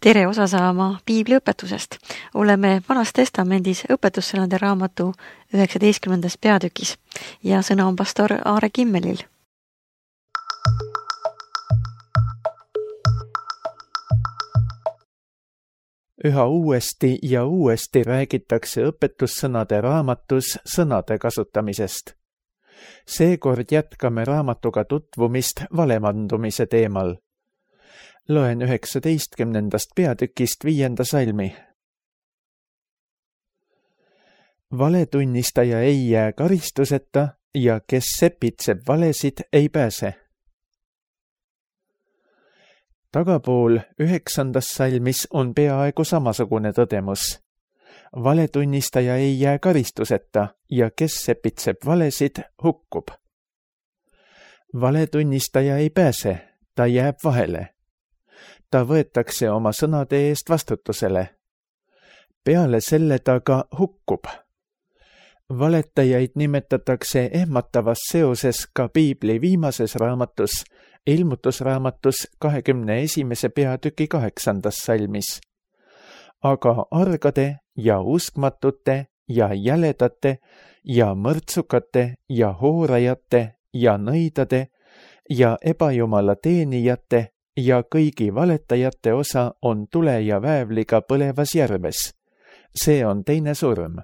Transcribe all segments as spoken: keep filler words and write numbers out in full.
tere osa saama piibliõpetusest. Oleme Vanas Testamendis õpetussõnade raamatu üheksateistkümnendas peatükis ja sõna on pastor Aare Kimmelil. Üha uuesti ja uuesti räägitakse õpetussõnade raamatus sõnade kasutamisest. Seekord jätkame raamatuga tutvumist valemandumise teemal. Loen üheksateistkümnendast peatükist viienda salmi. Valetunnistaja ei jää karistuseta ja kes sepitseb valesid, ei pääse. Tagapool üheksandas salmis on peaaegu samasugune tõdemus. Valetunnistaja ei jää karistuseta ja kes sepitseb valesid, hukkub. Valetunnistaja ei pääse, ta jääb vahele. Ta võetakse oma sõnade eest vastutusele. Peale selle ta ka hukkub. Valetajaid nimetatakse ehmatavas seoses ka piibli viimases raamatus, ilmutusraamatus kahekümne esimese peatüki kaheksandas salmis. Aga argade ja uskmatute ja jäledate ja mõrtsukate ja hoorajate ja nõidade ja ebajumala teenijate ja kõigi valetajate osa on tule ja väävliga põlevas järves. See on teine surm.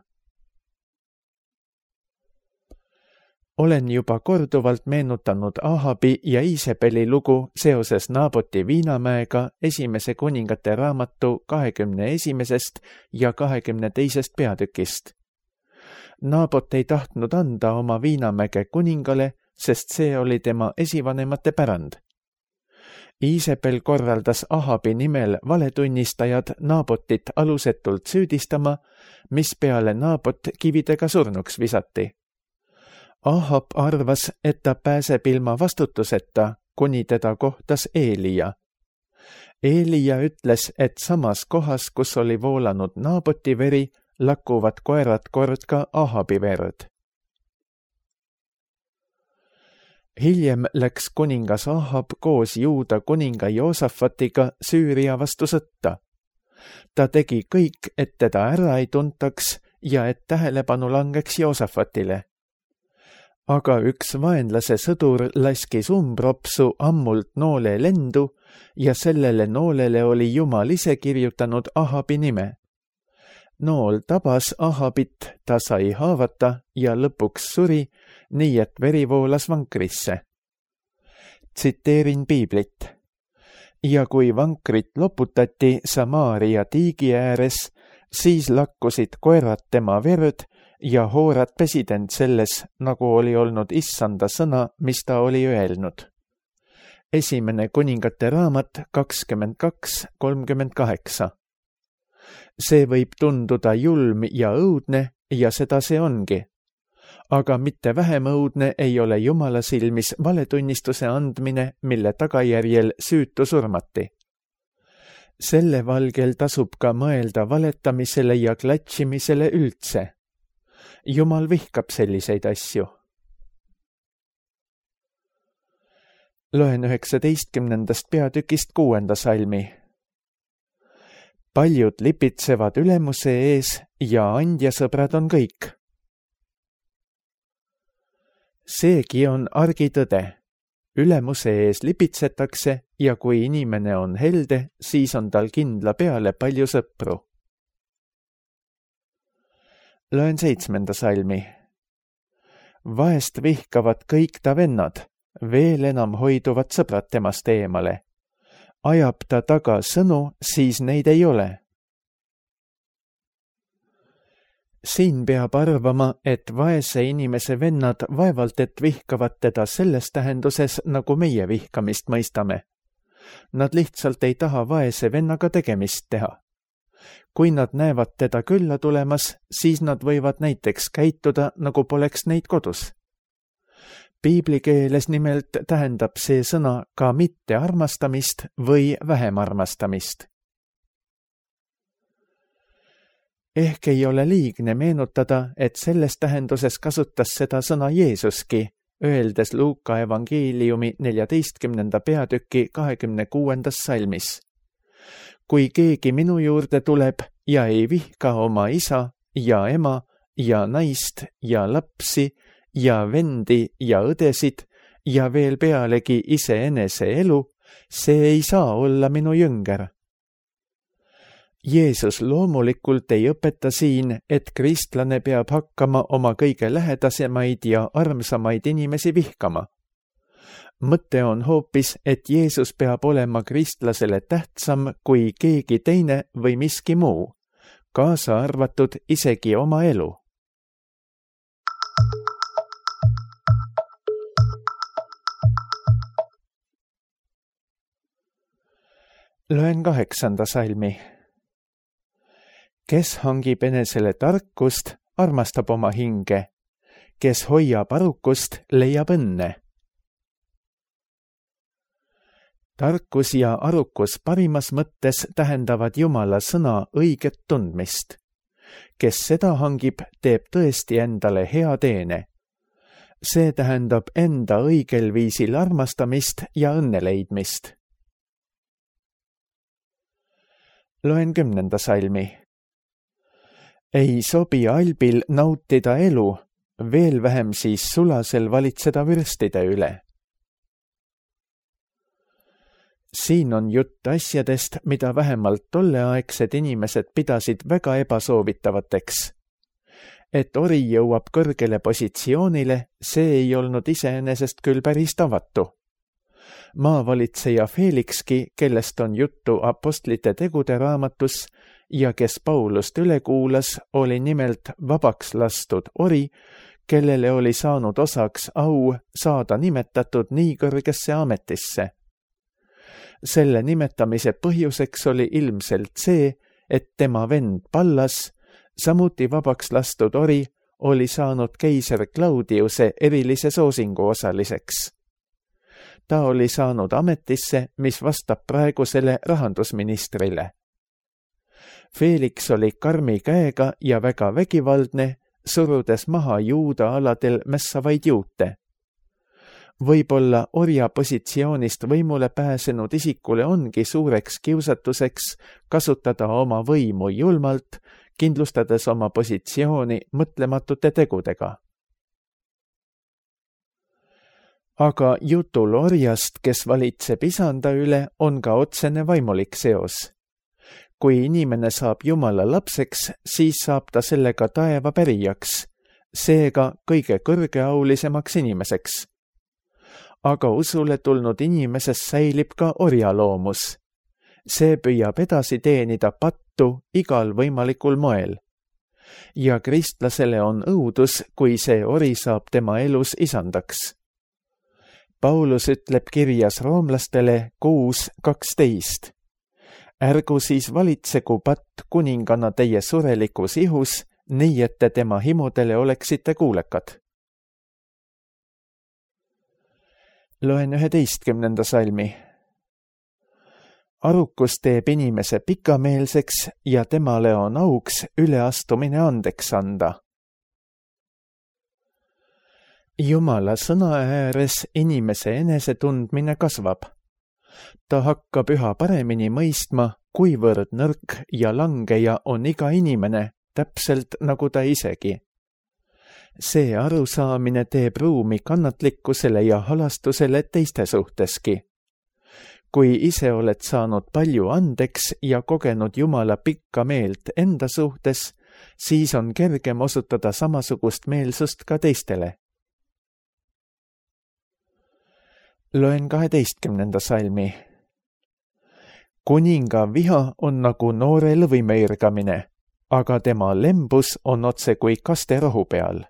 Olen juba korduvalt meenutanud Ahabi ja Iisebeli lugu seoses Naaboti viinamäega esimese kuningate raamatu kahekümne esimesest ja kahekümne teisest peatükist. Naabot ei tahtnud anda oma viinamäge kuningale, sest see oli tema esivanemate pärand. Iisebel korraldas Ahabi nimel valetunnistajad Naabotit alusetult süüdistama, mis peale Naabot kividega surnuks visati. Ahab arvas, et ta pääseb ilma vastutuseta, kuni teda kohtas Eelija. Eelija ütles, et samas kohas, kus oli voolanud Naaboti veri, lakkuvad koerad kord ka Ahabi verd. Hiljem läks kuningas Ahab koos Juuda kuninga Joosafatiga Süüria vastu sõtta. Ta tegi kõik, et teda ära ei tuntaks ja et tähelepanu langeks Joosafatile. Aga üks vaenlase sõdur laskis umbropsu ammult noole lendu ja sellele noolele oli Jumal ise kirjutanud Ahabi nime. Nool tabas Ahabit, ta sai haavata ja lõpuks suri, nii et veri voolas vankrisse. Tsiteerin piiblit. Ja kui vankrit loputati Samaaria tiigi ääres, siis lakkusid koerad tema verd ja hoorad pesid end selles, nagu oli olnud issanda sõna, mis ta oli öelnud. Esimene kuningate raamat kakskümmend kaks kolmkümmend kaheksa. See võib tunduda julm ja õudne ja seda see ongi. Aga mitte vähem õudne ei ole Jumala silmis valetunnistuse andmine, mille tagajärjel süütu surmati. Selle valgel tasub ka mõelda valetamisele ja klatšimisele üldse. Jumal vihkab selliseid asju. Loen üheksateistkümnendast peatükist kuuenda salmi. Paljud lipitsevad ülemuse ees ja andjasõbrad on kõik. Seegi on argitõde. Ülemuse ees lipitsetakse ja kui inimene on helde, siis on tal kindla peale palju sõpru. Loen seitsmenda salmi. Vaest vihkavad kõik ta vennad, veel enam hoiduvad sõbrad temast eemale. Ajab ta taga sõnu, siis neid ei ole. Siin peab arvama, et vaese inimese vennad vaevalt et vihkavad teda selles tähenduses, nagu meie vihkamist mõistame. Nad lihtsalt ei taha vaese vennaga tegemist teha. Kui nad näevad teda külla tulemas, siis nad võivad näiteks käituda, nagu poleks neid kodus. Piiblikeeles nimelt tähendab see sõna ka mitte armastamist või vähem armastamist. Ehk ei ole liigne meenutada, et selles tähenduses kasutas seda sõna Jeesuski, öeldes Luuka evangeeliumi neljateistkümnenda peatüki kahekümne kuuendas salmis. kui keegi minu juurde tuleb ja ei vihka oma isa ja ema ja naist ja lapsi ja vendi ja õdesid ja veel pealegi iseenese elu, see ei saa olla minu jünger. Jeesus loomulikult ei õpeta siin, et kristlane peab hakkama oma kõige lähedasemaid ja armsamaid inimesi vihkama. Mõte on hoopis, et Jeesus peab olema kristlasele tähtsam kui keegi teine või miski muu, kaasa arvatud isegi oma elu. Loen kaheksanda salmi. Kes hangib enesele tarkust, armastab oma hinge. Kes hoiab arukust, leiab õnne. Tarkus ja arukus parimas mõttes tähendavad Jumala sõna õiget tundmist. Kes seda hangib, teeb tõesti endale hea teene. See tähendab enda õigel viisil armastamist ja õnne leidmist. Loen kümnenda salmi. Ei sobi albil nautida elu, veel vähem siis sulasel valitseda vürstide üle. Siin on jutt asjadest, mida vähemalt tolleaegsed inimesed pidasid väga ebasoovitavateks. Et ori jõuab kõrgele positsioonile, see ei olnud iseenesest küll päris tavatu. Maavalitseja Felixki, kellest on juttu apostlite tegude raamatus ja kes Paulust üle kuulas, oli nimelt vabaks lastud ori, kellele oli saanud osaks au saada nimetatud nii kõrgesse ametisse. Selle nimetamise põhjuseks oli ilmselt see, et tema vend Pallas, samuti vabaks lastud ori, oli saanud keiser Claudiuse erilise soosingu osaliseks. Ta oli saanud ametisse, mis vastab praegusele rahandusministrile. Felix oli karmi käega ja väga vägivaldne, surudes maha juuda aladel mässavaid juute. Võib-olla orja positsioonist võimule pääsenud isikule ongi suureks kiusatuseks kasutada oma võimu julmalt, kindlustades oma positsiooni mõtlematute tegudega. Aga jutul orjast, kes valitseb isanda üle, on ka otsene vaimulik seos. Kui inimene saab Jumala lapseks, siis saab ta sellega taeva pärijaks, seega kõige kõrgeaulisemaks inimeseks. Aga usule tulnud inimeses säilib ka orjaloomus. See püüab edasi teenida pattu igal võimalikul moel. Ja kristlasele on õudus, kui see ori saab tema elus isandaks. Paulus ütleb kirjas roomlastele kuus kaksteist. Ärgu siis valitsegu patt kuningana teie surelikus ihus, nii et te tema himudele oleksite kuulekad. Loen üheteistkümnenda salmi. Arukus teeb inimese pikameelseks ja temale on auks üleastumine andeks anda. Jumala sõna ääres inimese enesetundmine kasvab. Ta hakkab üha paremini mõistma, kuivõrd nõrk ja langeja on iga inimene, täpselt nagu ta isegi. See arusaamine teeb ruumi kannatlikkusele ja halastusele teiste suhteski. Kui ise oled saanud palju andeks ja kogenud Jumala pikka meelt enda suhtes, siis on kergem osutada samasugust meelsust ka teistele. Loen kaheteistkümnenda salmi. Kuninga viha on nagu noore lõvime irgamine, aga tema lembus on otse kui kaste rohu peal.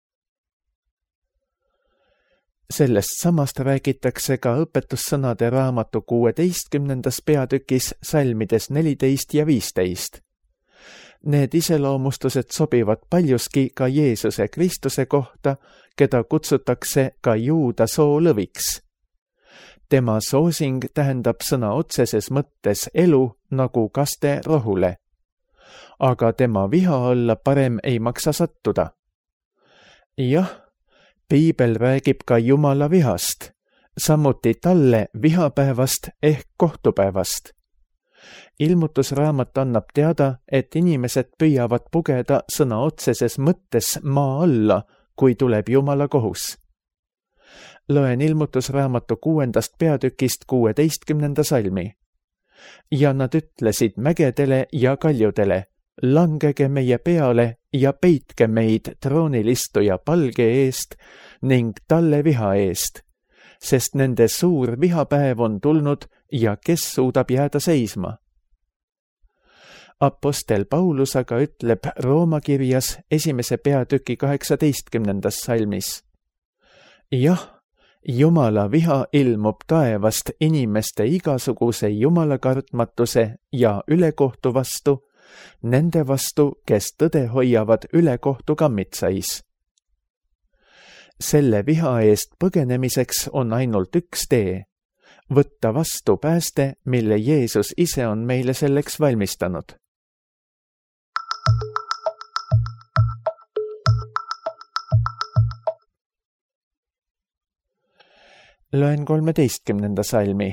Sellest samast räägitakse ka õpetussõnade raamatu kuueteistkümnendas peatükis salmides neliteist ja viisteist. Need iseloomustused sobivad paljuski ka Jeesuse Kristuse kohta, keda kutsutakse ka juuda soolõviks. Tema soosing tähendab sõna otseses mõttes elu nagu kaste rohule. Aga tema viha alla parem ei maksa sattuda. Jah, Piibel räägib ka Jumala vihast, samuti talle vihapäevast ehk kohtupäevast. ilmutusraamat annab teada, et inimesed püüavad pugeda sõna otseses mõttes maa alla, kui tuleb Jumala kohus. Loen ilmutusraamatu kuuendast peatükist kuueteistkümnenda salmi. Ja nad ütlesid mägedele ja kaljudele, langege meie peale ja peitke meid troonilistuja palge eest ning talle viha eest, sest nende suur vihapäev on tulnud ja kes suudab jääda seisma. Apostel Paulus aga ütleb Rooma kirjas esimese peatüki kaheksateistkümnendas salmis. Jah, Jumala viha ilmub taevast inimeste igasuguse jumalakartmatuse ja ülekohtu vastu, nende vastu, kes tõde hoiavad ülekohtu kammitsais. Selle viha eest põgenemiseks on ainult üks tee, võtta vastu pääste, mille Jeesus ise on meile selleks valmistanud. Loen kolmeteistkümnenda salmi.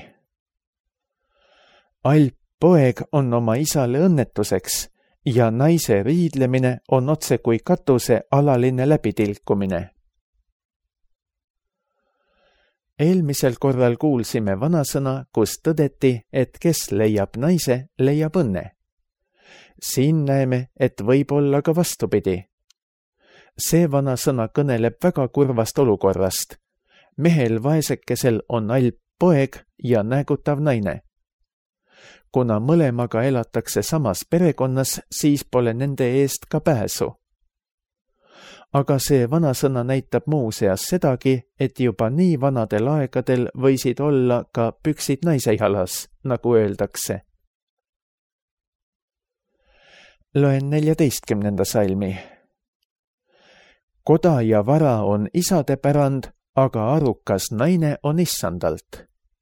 Alp poeg on oma isale õnnetuseks ja naise riidlemine on otse kui katuse alaline läbitilkumine. Eelmisel korral kuulsime vanasõna, kus tõdeti, et kes leiab naise, leiab õnne. Siin näeme, et võib olla ka vastupidi. See vanasõna kõneleb väga kurvast olukorrast. Mehel vaesekesel on alp poeg ja näägutav naine. Kuna mõlemaga elatakse samas perekonnas, siis pole nende eest ka pääsu. Aga see vanasõna näitab muuseas sedagi, et juba nii vanadel aegadel võisid olla ka püksid naise jalas, nagu öeldakse. Loen neljateistkümnenda salmi. Koda ja vara on isade pärand, aga arukas naine on issandalt.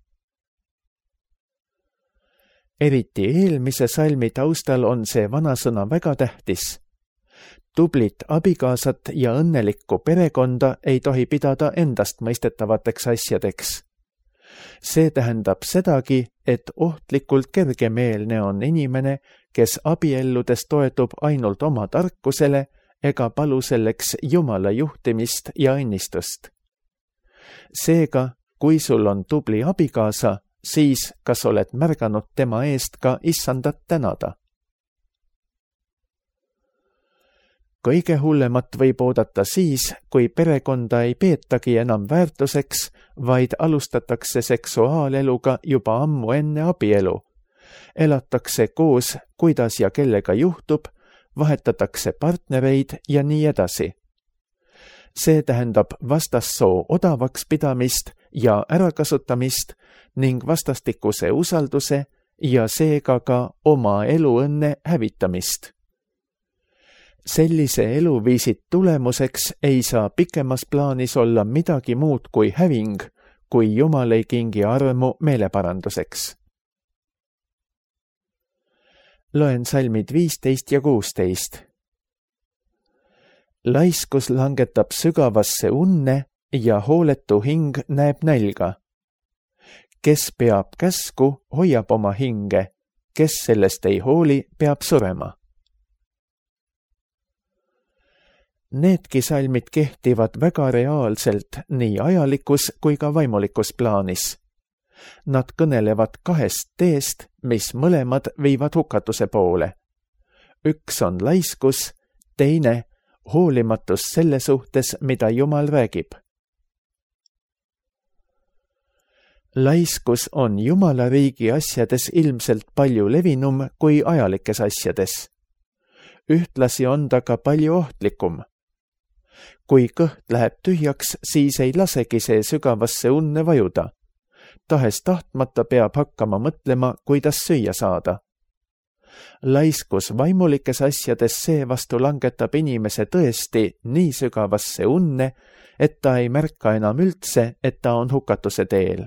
Eriti eelmise salmi taustal on see vanasõna väga tähtis. Tublit abikaasat ja õnnelikku perekonda ei tohi pidada endast mõistetavateks asjadeks. See tähendab sedagi, et ohtlikult kergemeelne on inimene, kes abielludes toetub ainult oma tarkusele ega palu selleks Jumala juhtimist ja õnnistust. Seega, kui sul on tubli abikaasa, siis kas oled märganud tema eest ka issandat tänada? Kõige hullemat võib oodata siis, kui perekonda ei peetagi enam väärtuseks, vaid alustatakse seksuaaleluga juba ammu enne abielu. Elatakse koos, kuidas ja kellega juhtub, vahetatakse partnereid ja nii edasi. See tähendab vastassoo odavaks pidamist ja ärakasutamist ning vastastikuse usalduse ja seega ka oma eluõnne hävitamist. Sellise eluviisid tulemuseks ei saa pikemas plaanis olla midagi muud kui häving, kui Jumal ei kingi armu meeleparanduseks. Loen salmid viisteist ja kuusteist. Laiskus langetab sügavasse unne ja hooletu hing näeb nälga. Kes peab käsku, hoiab oma hinge, kes sellest ei hooli, peab surema. Needki salmid kehtivad väga reaalselt nii ajalikus kui ka vaimulikus plaanis. Nad kõnelevad kahest teest, mis mõlemad viivad hukatuse poole. Üks on laiskus, teine hoolimatus selle suhtes, mida Jumal räägib. Laiskus on Jumala riigi asjades ilmselt palju levinum kui ajalikes asjades. Ühtlasi on ta ka palju ohtlikum. Kui kõht läheb tühjaks, siis ei lasegi see sügavasse unne vajuda. Tahes tahtmata peab hakkama mõtlema, kuidas süüa saada. Laiskus vaimulikes asjades seevastu langetab inimese tõesti nii sügavasse unne, et ta ei märka enam üldse, et ta on hukatuse teel.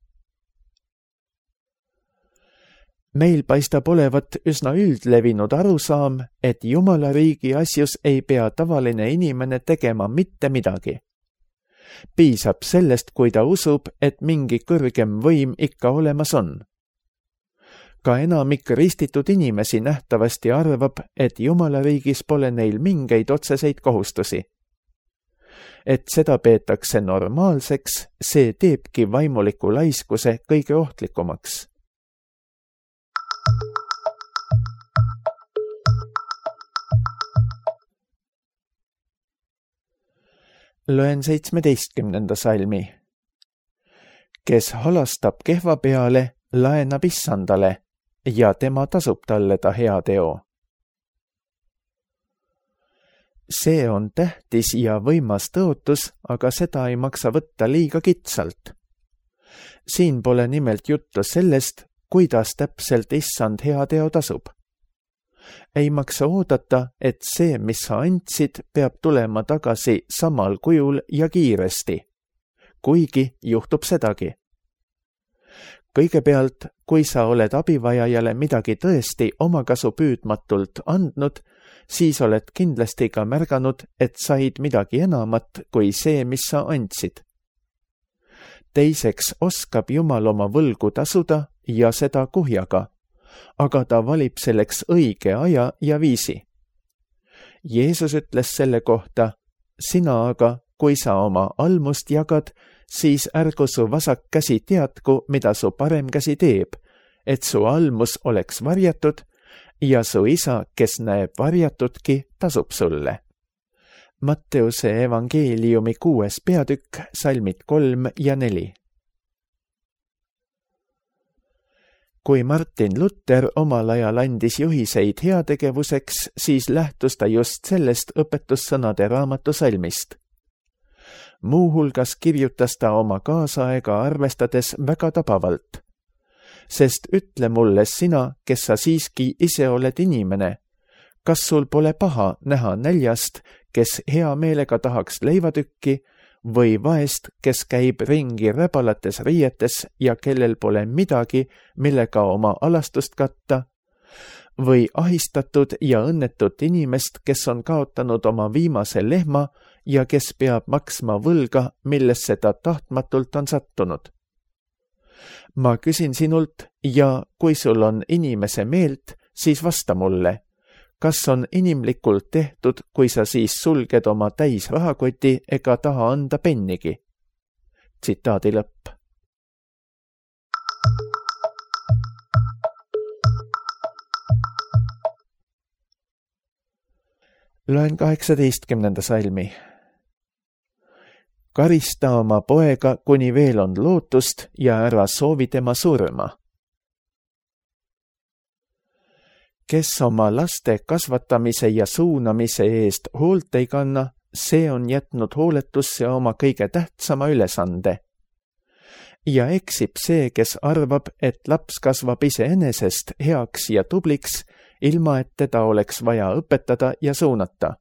Meil paistab olevat üsna üldlevinud arusaam, et Jumala riigi asjus ei pea tavaline inimene tegema mitte midagi. Piisab sellest, kui ta usub, et mingi kõrgem võim ikka olemas on. Ka enamik ristitud inimesi nähtavasti arvab, et Jumala riigis pole neil mingeid otseseid kohustusi. Et seda peetakse normaalseks, see teebki vaimuliku laiskuse kõige ohtlikumaks. Loen seitsmeteistkümnenda salmi. Kes halastab kehva peale, laenab issandale ja tema tasub talle ta hea teo. See on tähtis ja võimas tõotus, aga seda ei maksa võtta liiga kitsalt. Siin pole nimelt juttu sellest, kuidas täpselt issand hea teo tasub. Ei maksa oodata, et see, mis sa andsid, peab tulema tagasi samal kujul ja kiiresti. Kuigi juhtub sedagi. Kõigepealt, kui sa oled abivajajale midagi tõesti omakasu püüdmatult andnud, siis oled kindlasti ka märganud, et said midagi enamat kui see, mis sa andsid. Teiseks oskab Jumal oma võlgu tasuda ja seda kuhjaga, aga ta valib selleks õige aja ja viisi. Jeesus ütles selle kohta, sina aga, kui sa oma almust jagad, siis ärgu su vasak käsi teadku, mida su parem käsi teeb, et su almus oleks varjatud ja su isa, kes näeb varjatudki, tasub sulle. Matteuse evangeeliumi kuues peatükk, salmid kolm ja neli. Kui Martin Luther omal ajal andis juhiseid heategevuseks, siis lähtus ta just sellest õpetussõnade raamatu salmist. Muuhulgas kirjutas ta oma kaasaega arvestades väga tabavalt. Sest ütle mulle sina, kes sa siiski ise oled inimene, kas sul pole paha näha näljast, kes hea meelega tahaks leivatükki, või vaest, kes käib ringi räbalates riietes ja kellel pole midagi, millega oma alastust katta, või ahistatud ja õnnetut inimest, kes on kaotanud oma viimase lehma ja kes peab maksma võlga, millesse ta tahtmatult on sattunud. Ma küsin sinult ja kui sul on inimese meelt, siis vasta mulle. Kas on inimlikult tehtud, kui sa siis sulged oma täis rahakoti ega taha anda pennigi? Tsitaadi lõpp. Loen kaheksateistkümnenda salmi. Karista oma poega, kuni veel on lootust ja ära soovi tema surma. Kes oma laste kasvatamise ja suunamise eest hoolt ei kanna, see on jätnud hooletusse oma kõige tähtsama ülesande. Ja eksib see, kes arvab, et laps kasvab iseenesest heaks ja tubliks, ilma et teda oleks vaja õpetada ja suunata.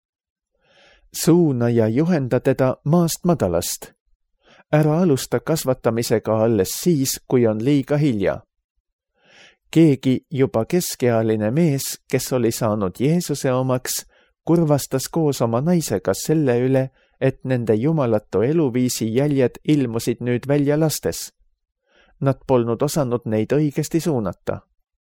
Suuna ja juhenda teda maast madalast. Ära alusta kasvatamisega alles siis, kui on liiga hilja. Keegi juba keskealine mees, kes oli saanud Jeesuse omaks, kurvastas koos oma naisega selle üle, et nende jumalatu eluviisi jäljed ilmusid nüüd välja lastes. Nad polnud osanud neid õigesti suunata.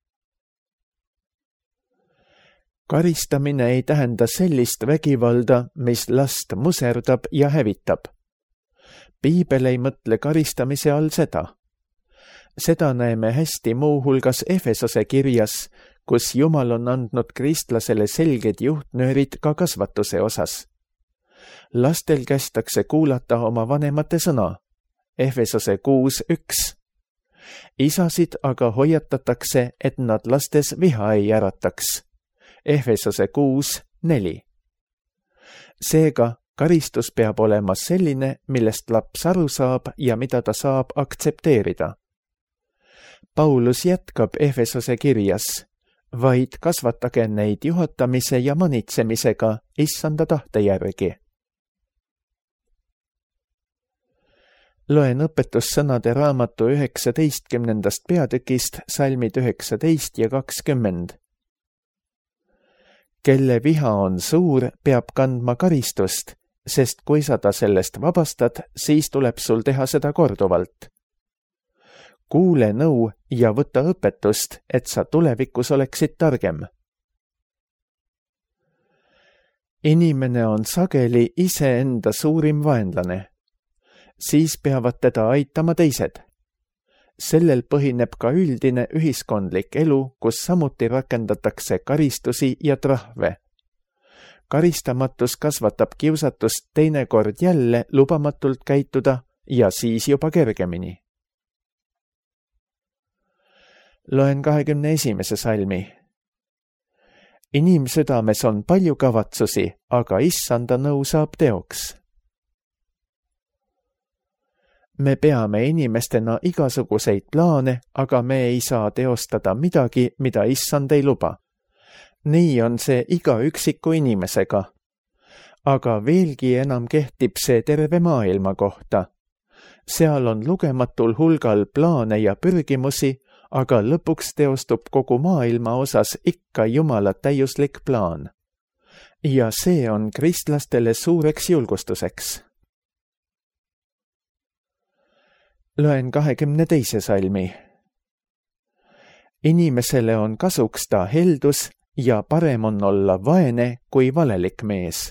Karistamine ei tähenda sellist vägivalda, mis last muserdab ja hävitab. Piibel ei mõtle karistamise all seda. Seda näeme hästi muuhulgas Efesose kirjas, kus Jumal on andnud kristlasele selged juhtnöörid ka kasvatuse osas. Lastel kästakse kuulata oma vanemate sõna. Efesose kuus üks. Isasid aga hoiatatakse, et nad lastes viha ei ärataks. Efesose kuus neli. Seega karistus peab olema selline, millest laps aru saab ja mida ta saab aktsepteerida. Paulus jätkab Efesose kirjas, vaid kasvatage neid juhatamise ja manitsemisega issanda tahte järgi. Loen õpetussõnade raamatu üheksateistkümnendast peatükist salmid üheksateist ja kakskümmend. Kelle viha on suur, peab kandma karistust, sest kui sa ta sellest vabastad, siis tuleb sul teha seda korduvalt. kuule nõu ja võta õpetust, et sa tulevikus oleksid targem. Inimene on sageli iseenda suurim vaenlane. Siis peavad teda aitama teised. Sellel põhineb ka üldine ühiskondlik elu, kus samuti rakendatakse karistusi ja trahve. Karistamatus kasvatab kiusatust teinekord jälle lubamatult käituda ja siis juba kergemini. Loen kahekümne esimese salmi. Inimsüdames on palju kavatsusi, aga issanda nõu saab teoks. Me peame inimestena igasuguseid plaane, aga me ei saa teostada midagi, mida issand ei luba. Nii on see iga üksiku inimesega. Aga veelgi enam kehtib see terve maailma kohta. Seal on lugematul hulgal plaane ja pürgimusi, aga lõpuks teostub kogu maailma osas ikka Jumala täiuslik plaan. Ja see on kristlastele suureks julgustuseks. Loen kahekümne teise salmi. Inimesele on kasuks ta heldus ja parem on olla vaene kui valelik mees.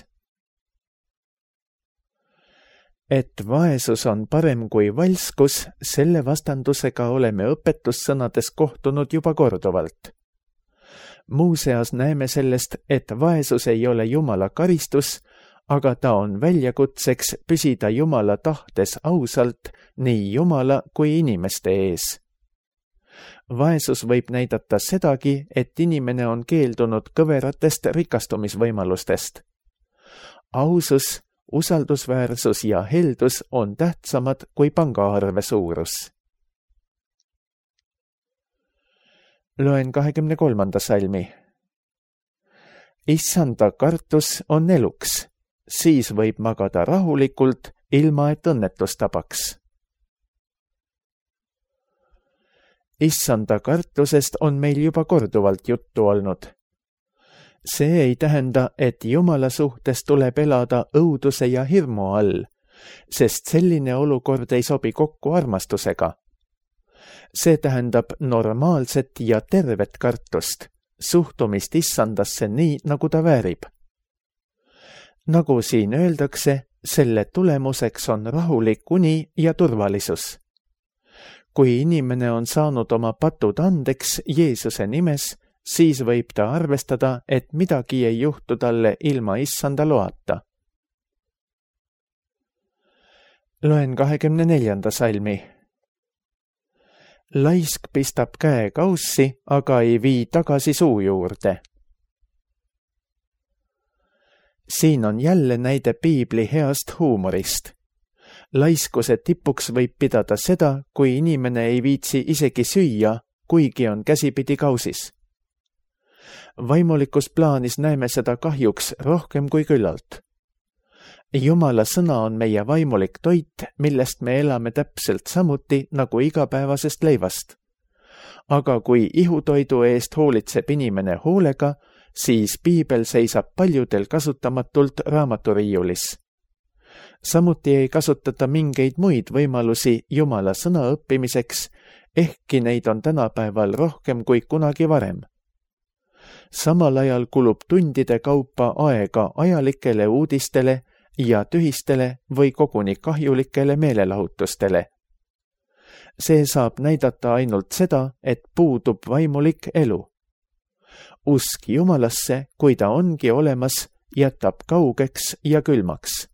Et vaesus on parem kui valskus, selle vastandusega oleme õpetussõnades kohtunud juba korduvalt. Muuseas näeme sellest, et vaesus ei ole Jumala karistus, aga ta on väljakutseks püsida Jumala tahtes ausalt nii Jumala kui inimeste ees. Vaesus võib näidata sedagi, et inimene on keeldunud kõveratest rikastumisvõimalustest. Ausus, usaldusväärsus ja heldus on tähtsamad kui pangaarve suurus. Loen kahekümne kolmanda salmi. Issanda kartus on eluks, siis võib magada rahulikult, ilma et õnnetus tabaks. Issanda kartusest on meil juba korduvalt juttu olnud. See ei tähenda, et Jumala suhtes tuleb elada õuduse ja hirmu all, sest selline olukord ei sobi kokku armastusega. See tähendab normaalset ja tervet kartust, suhtumist issandasse nii, nagu ta väärib. Nagu siin öeldakse, selle tulemuseks on rahulik uni ja turvalisus. Kui inimene on saanud oma patud andeks Jeesuse nimes, siis võib ta arvestada, et midagi ei juhtu talle ilma issanda loata. Loen kahekümne neljanda salmi. Laisk pistab käe kaussi, aga ei vii tagasi suu juurde. Siin on jälle näide piibli heast huumorist. Laiskuse tipuks võib pidada seda, kui inimene ei viitsi isegi süüa, kuigi on käsipidi kausis. Vaimulikus plaanis näeme seda kahjuks rohkem kui küllalt. Jumala sõna on meie vaimulik toit, millest me elame täpselt samuti nagu igapäevasest leivast. Aga kui ihutoidu eest hoolitseb inimene hoolega, siis piibel seisab paljudel kasutamatult raamaturiiulis. Samuti ei kasutata mingeid muid võimalusi Jumala sõna õppimiseks, ehkki neid on tänapäeval rohkem kui kunagi varem. Samal ajal kulub tundide kaupa aega ajalikele uudistele ja tühistele või koguni kahjulikele meelelahutustele. See saab näidata ainult seda, et puudub vaimulik elu. Usk Jumalasse, kui ta ongi olemas, jätab kaugeks ja külmaks.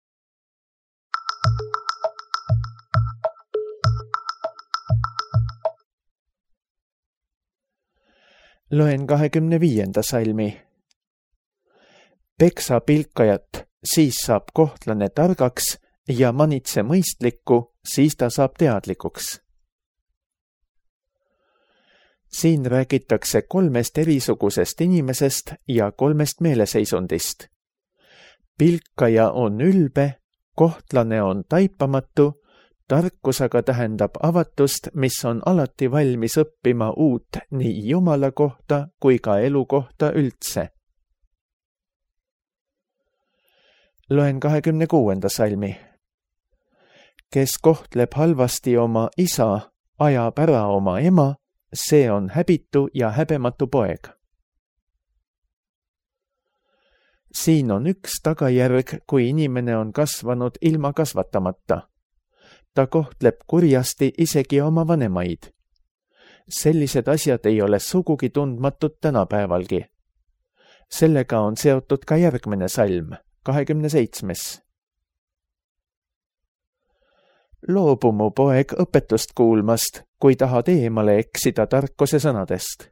Loen kahekümne viienda salmi. Peksa pilkajat, siis saab kohtlane targaks ja manitse mõistlikku, siis ta saab teadlikuks. Siin räägitakse kolmest erisugusest inimesest ja kolmest meeleseisundist. Pilkaja on ülbe, kohtlane on taipamatu, tarkus aga tähendab avatust, mis on alati valmis õppima uut nii Jumala kohta kui ka elu kohta üldse. Loen kahekümne kuuenda salmi. Kes kohtleb halvasti oma isa, ajab ära oma ema, see on häbitu ja häbematu poeg. Siin on üks tagajärg, kui inimene on kasvanud ilma kasvatamata. Ta kohtleb kurjasti isegi oma vanemaid. Sellised asjad ei ole sugugi tundmatud tänapäevalgi. Sellega on seotud ka järgmine salm, kahekümne seitsmes. Loobu mu poeg õpetust kuulmast, kui tahad eemale eksida tarkuse sõnadest.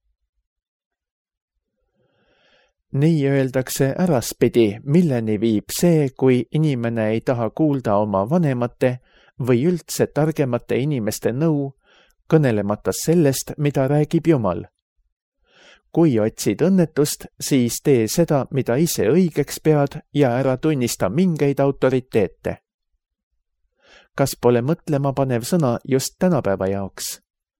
Nii öeldakse äraspidi, milleni viib see, kui inimene ei taha kuulda oma vanemate või üldse targemate inimeste nõu, kõnelemata sellest, mida räägib Jumal. Kui otsid õnnetust, siis tee seda, mida ise õigeks pead ja ära tunnista mingeid autoriteete. Kas pole mõtlema panev sõna just tänapäeva jaoks?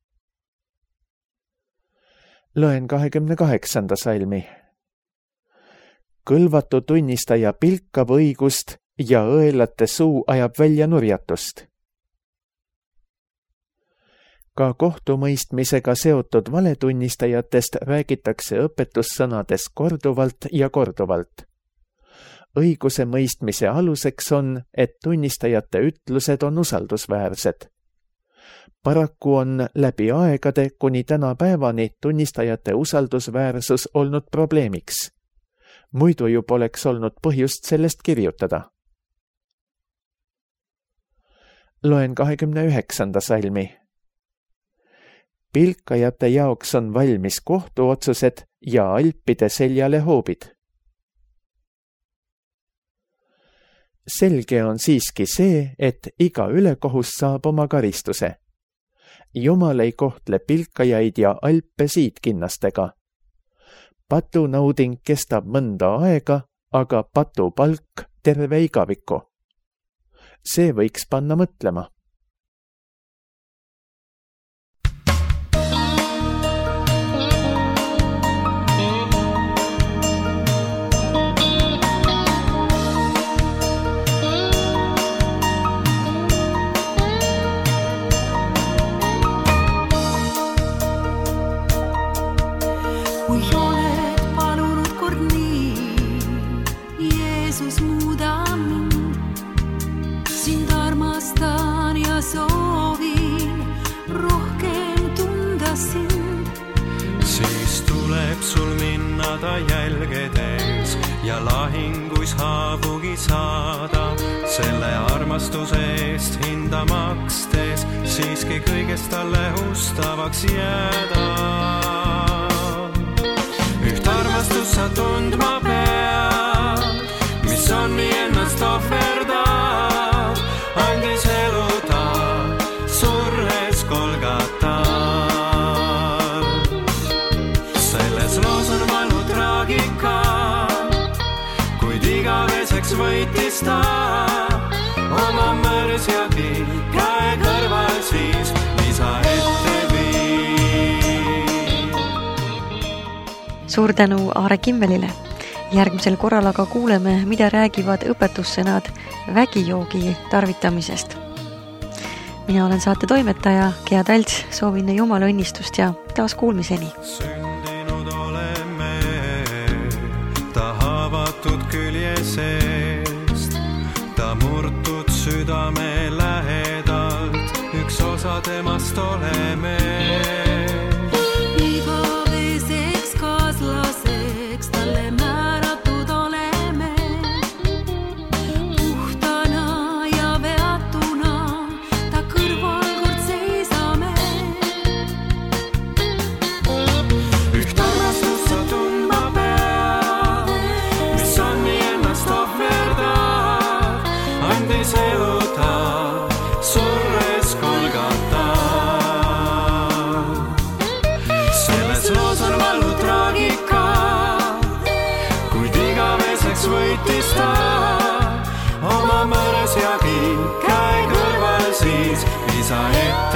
Loen kahekümne kaheksanda salmi. Kõlvatu tunnistaja pilkab õigust ja õelate suu ajab välja nurjatust. Ka kohtumõistmisega seotud valetunnistajatest räägitakse õpetussõnades korduvalt ja korduvalt. Õiguse mõistmise aluseks on, et tunnistajate ütlused on usaldusväärsed. Paraku on läbi aegade kuni tänapäevani tunnistajate usaldusväärsus olnud probleemiks. Muidu ju poleks olnud põhjust sellest kirjutada. Loen kahekümne üheksanda salmi. Pilkajate jaoks on valmis kohtuotsused ja alpide seljale hoobid. Selge on siiski see, et iga ülekohus saab oma karistuse. Jumal ei kohtle pilkajaid ja alpe siidkinnastega. Patunauding kestab mõnda aega, aga patupalk terve igaviku. See võiks panna mõtlema. Sul minna ta jälgedes ja lahinguis haavugi saada, selle armastuse eest hinda makstes siiski kõigest talle ustavaks jääda. Üht armastust sa tundma pead, mis on nii ennast ohverdab, andis elu ta surres Golgata. Võitis ta oma mõrsjagi käe kõrval siis lisa ette viib. Suur tänu Aare Kimmelile. Järgmisel korral aga kuuleme, mida räägivad õpetussõnad vägijoogi tarvitamisest. Mina olen saate toimetaja Gea Talts, soovin Jumala õnnistust ja taas kuulmiseni. Sündinud oleme, ta haavatud külje seest, ta murtud südame lähedalt, üks osa temast oleme. Igaveseks kaaslaseks talle määratud oleme, puhtana ja veatuna ta kõrval kord seisame. Üht armastust sa tundma pead, mis on nii ennast ohverdab, andis elu ta surres Golgata. Selles loos on vallu traagika, kuid igaveseks võitis ta oma mõrsjagi käe kõrval siis isa ette.